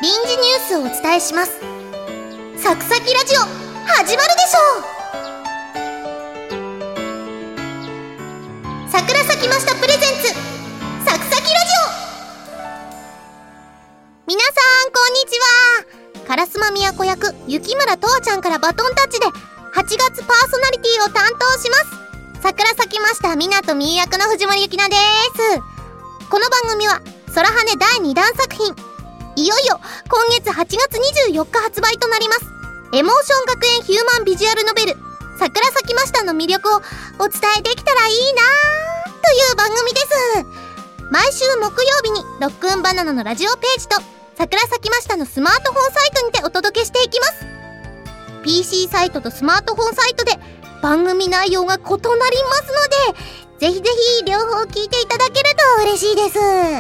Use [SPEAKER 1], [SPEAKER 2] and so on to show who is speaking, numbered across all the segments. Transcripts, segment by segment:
[SPEAKER 1] 臨時ニュースをお伝えします。サクサキラジオ始まるでしょう。桜咲きましたプレゼンツサクサキラジオ。皆さんこんにちは。烏丸都役雪村とわちゃんからバトンタッチで8月パーソナリティを担当します。桜咲きました湊美優役の藤森ゆきなです。この番組は空羽第2弾作品、いよいよ今月8月24日発売となりますエモーション学園ヒューマンビジュアルノベル桜咲きましたの魅力をお伝えできたらいいなという番組です。毎週木曜日にロックンバナナのラジオページと桜咲きましたのスマートフォンサイトにてお届けしていきます。 PC サイトとスマートフォンサイトで番組内容が異なりますので、ぜひぜひ両方聞いていただけると嬉しいです。はい、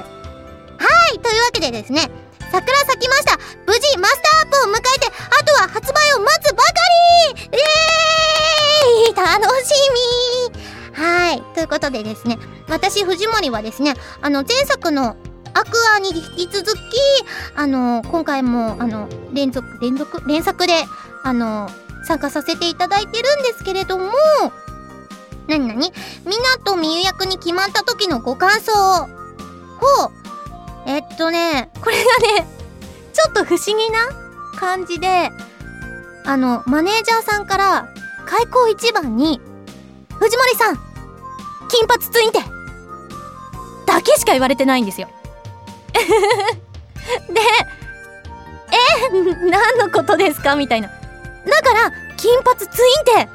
[SPEAKER 1] というわけでですね、桜咲きました無事マスターアップを迎えて、あとは発売を待つばかり。楽しみ。はい、ということでですね、私藤森はですね、前作のアクアに引き続き今回も連作で参加させていただいてるんですけれども、港美優役に決まった時のご感想をこれがねちょっと不思議な感じで、マネージャーさんから開口一番に藤森さん金髪ツインテだけしか言われてないんですよで何のことですかみたいな。だから金髪ツインテ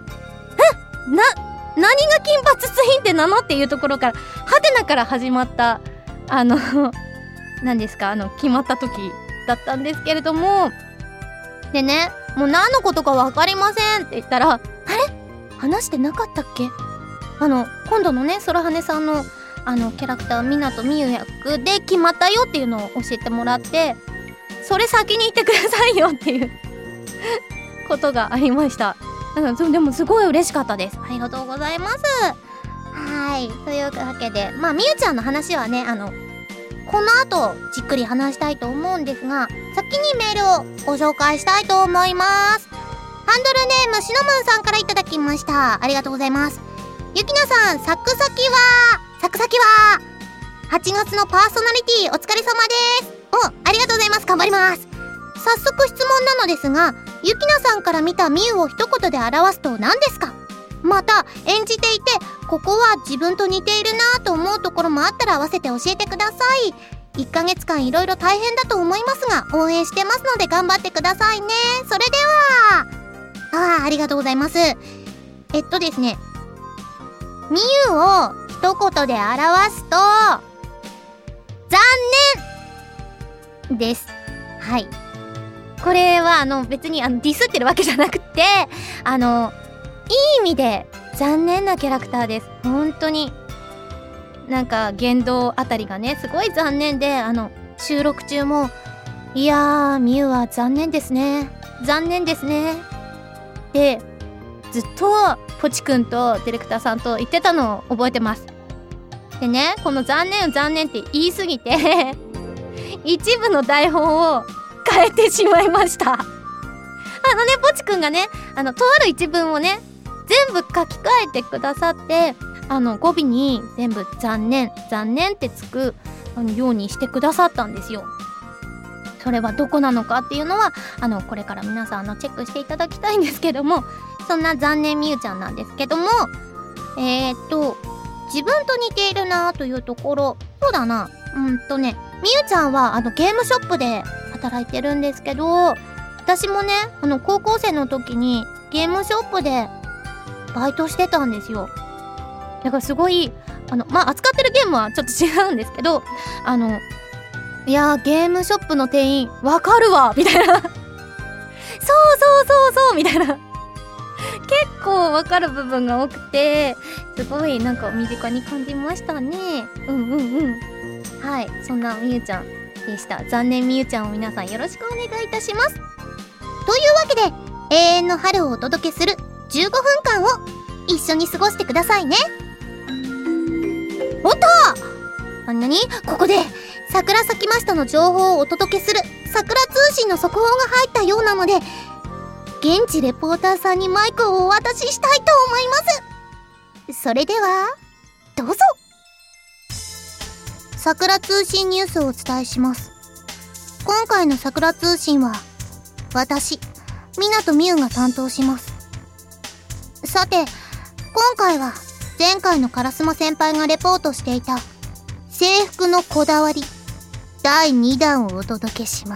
[SPEAKER 1] 何が金髪ツインテなのっていうところからハテナから始まった何ですか決まった時だったんですけれども、でね、もう何のことか分かりませんって言ったら、あれ話してなかったっけ、今度のね空羽さんのキャラクター港美優役で決まったよっていうのを教えてもらって、それ先に言ってくださいよっていうことがありました。でもすごい嬉しかったです。ありがとうございます。はい、というわけでみゆちゃんの話はねこの後じっくり話したいと思うんですが、先にメールをご紹介したいと思います。ハンドルネームしのむんさんからいただきました。ありがとうございます。ゆきなさん、サクサキは8月のパーソナリティお疲れ様です。ありがとうございます。頑張ります。早速質問なのですが、ゆきなさんから見たみゆを一言で表すと何ですか？また演じていてここは自分と似ているなと思うところもあったら合わせて教えてください。1ヶ月間いろいろ大変だと思いますが応援してますので頑張ってくださいね。それではありがとうございます。ですね、みゆを一言で表すと残念です。はい、これは別にディスってるわけじゃなくていい意味で残念なキャラクターです。本当に言動あたりがねすごい残念で、収録中もいやーみゆは残念ですねでずっとポチくんとディレクターさんと言ってたのを覚えてます。でね、この残念って言いすぎて一部の台本を変えてしまいましたポチくんがねとある一文をね全部書き換えてくださって、語尾に全部残念ってつくようにしてくださったんですよ。それはどこなのかっていうのはこれから皆さんチェックしていただきたいんですけども、そんな残念みゆちゃんなんですけども、自分と似ているなというところ、そうだな、みゆちゃんはゲームショップで働いてるんですけど、私もね高校生の時にゲームショップでバイトしてたんですよ。だからすごい扱ってるゲームはちょっと違うんですけど、いやーゲームショップの店員わかるわみたいなそうみたいな結構わかる部分が多くて、すごい身近に感じましたね。はい、そんなみゆちゃんでした。残念みゆちゃんを皆さんよろしくお願いいたします。というわけで永遠の春をお届けする15分間を一緒に過ごしてくださいね。おっとここで桜咲きましたの情報をお届けする桜通信の速報が入ったようなので、現地レポーターさんにマイクをお渡ししたいと思います。それではどうぞ。桜通信ニュースをお伝えします。今回の桜通信は私湊美優が担当します。さて、今回は前回の烏丸先輩がレポートしていた制服のこだわり第2弾をお届けします。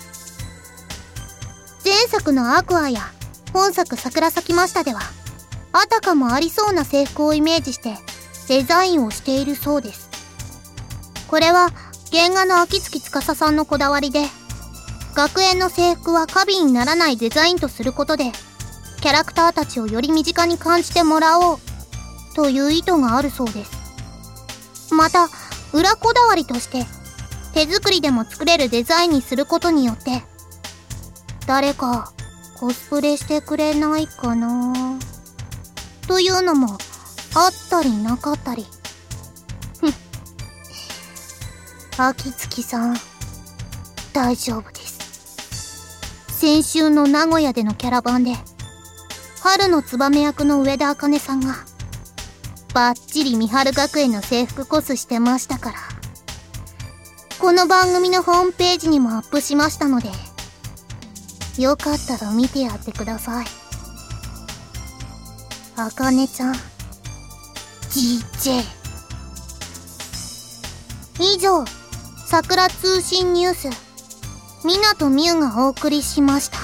[SPEAKER 1] 前作のアクアや本作桜咲きましたでは、あたかもありそうな制服をイメージしてデザインをしているそうです。これは原画の秋月司さんのこだわりで、学園の制服は過敏にならないデザインとすることで、キャラクターたちをより身近に感じてもらおうという意図があるそうです。また、裏こだわりとして手作りでも作れるデザインにすることによって、誰かコスプレしてくれないかなというのもあったりなかったり。秋月さん、大丈夫です。先週の名古屋でのキャラバンで春の燕役の上田茜さんがバッチリ三春学園の制服コスしてましたから、この番組のホームページにもアップしましたので、よかったら見てやってください。茜ちゃん DJ。 以上、桜通信ニュース湊美優がお送りしました。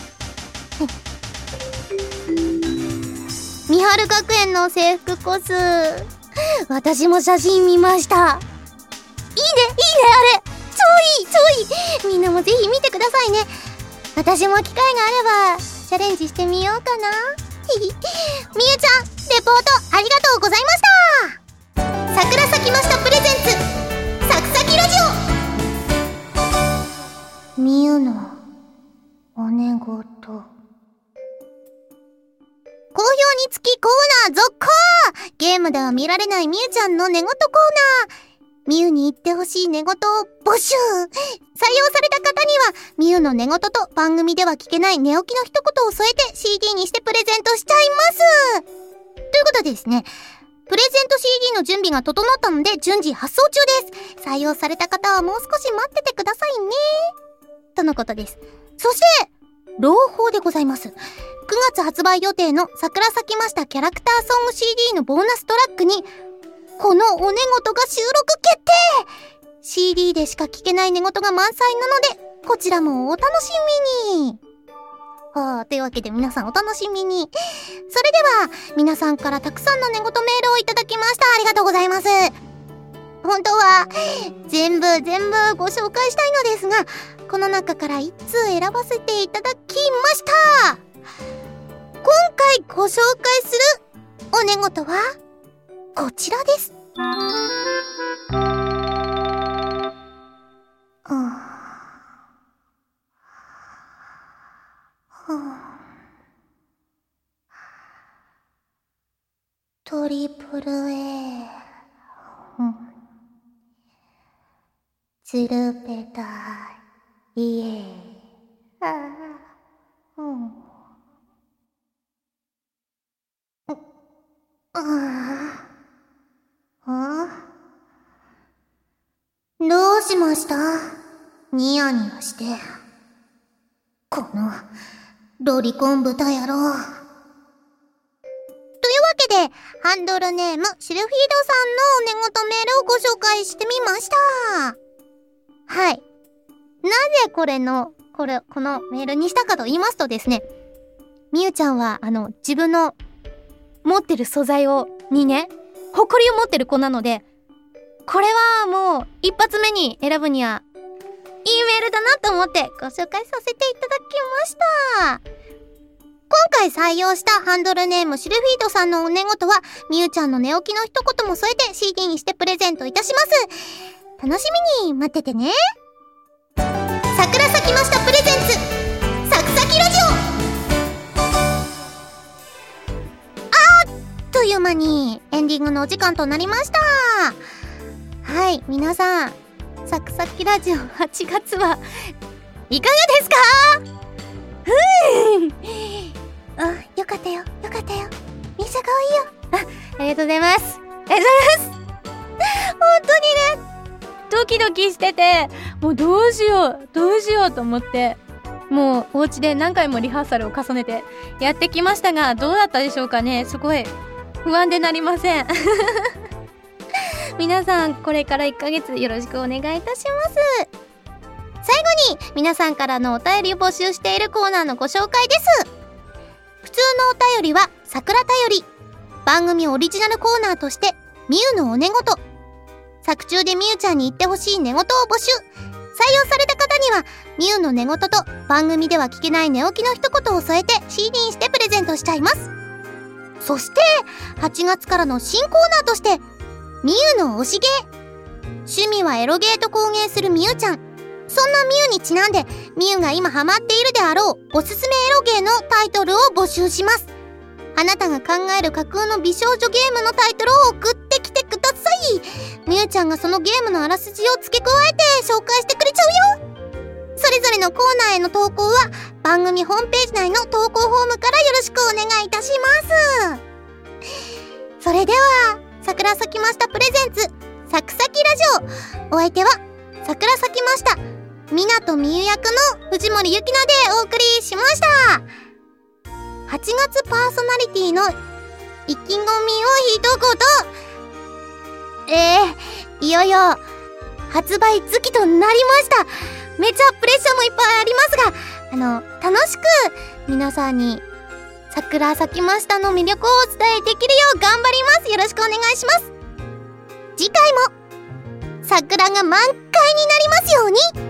[SPEAKER 1] 三春学園の制服コス、私も写真見ました。いいね、いいね、あれ超いい。みんなもぜひ見てくださいね。私も機会があればチャレンジしてみようかな。みゆちゃん、レポートありがとうございました。桜咲きましたプレゼンツサクサキラジオ。みゆのお寝言。好評につきコーナー続行。ゲームでは見られないみゆちゃんの寝言コーナー。みゆに言ってほしい寝言を募集。採用された方にはみゆの寝言と番組では聞けない寝起きの一言を添えて CD にしてプレゼントしちゃいます。ということでですね、プレゼント CD の準備が整ったので順次発送中です。採用された方はもう少し待っててくださいね、とのことです。そして朗報でございます。9月発売予定の桜咲きましたキャラクターソング CD のボーナストラックにこのお寝言が収録決定。 CD でしか聞けない寝言が満載なので、こちらもお楽しみに。というわけで皆さんお楽しみに。それでは皆さんからたくさんの寝言メールをいただきました。ありがとうございます。本当は全部ご紹介したいのですが、この中から1通選ばせていただきました。今回ご紹介するお寝言はこちらです。トリプル A、ツルペタイエどうしました？ニヤニヤして。このロリコン豚野郎。というわけで、ハンドルネームシルフィードさんのお寝言メールをご紹介してみました。はい。なぜこのメールにしたかと言いますとですね、みゆちゃんは自分の持ってる素材にね、誇りを持ってる子なので、これはもう一発目に選ぶにはいいメールだなと思ってご紹介させていただきました。今回採用したハンドルネームシルフィードさんのお寝言は、みゆちゃんの寝起きの一言も添えて CD にしてプレゼントいたします。楽しみに待っててね。桜咲きましたプレゼンツサクサキラジオ。という間にエンディングのお時間となりました。はい、皆さんサクサキラジオ8月はいかがですか？よかったよ、よかったよ。みんなが多いよ。ありがとうございます。ありがとうございます。本当にね、ドキドキしてて、もうどうしようと思って、もうお家で何回もリハーサルを重ねてやってきましたが、どうだったでしょうかね。すごい不安でなりません。皆さんこれから1ヶ月よろしくお願いいたします。最後に皆さんからのお便りを募集しているコーナーのご紹介です。普通のお便りは桜たより、番組オリジナルコーナーとしてみゆのお寝言、作中でみゆちゃんに言ってほしい寝言を募集。採用された方にはみゆの寝言と番組では聞けない寝起きの一言を添えて CD にしてプレゼントしちゃいます。そして8月からの新コーナーとしてみゆの推し芸、趣味はエロゲーと公言するみゆちゃん。そんなみゆにちなんでみゆが今ハマっているであろうおすすめエロゲーのタイトルを募集します。あなたが考える架空の美少女ゲームのタイトルを送ってきてください。みゆちゃんがそのゲームのあらすじを付け加えて紹介してくれちゃうよ。それぞれのコーナーへの投稿は番組ホームページ内の投稿フォームからよろしくお願いいたします。それでは桜咲きましたプレゼンツサクサキラジオ、お相手は桜咲きました湊みゆ役の藤森ゆきなでお送りしました。8月パーソナリティの意気込みを一言。いよいよ発売月となりました。めちゃプレッシャーもいっぱいありますが、楽しく皆さんに桜咲きましたの魅力をお伝えできるよう頑張ります。よろしくお願いします。次回も桜が満開になりますように。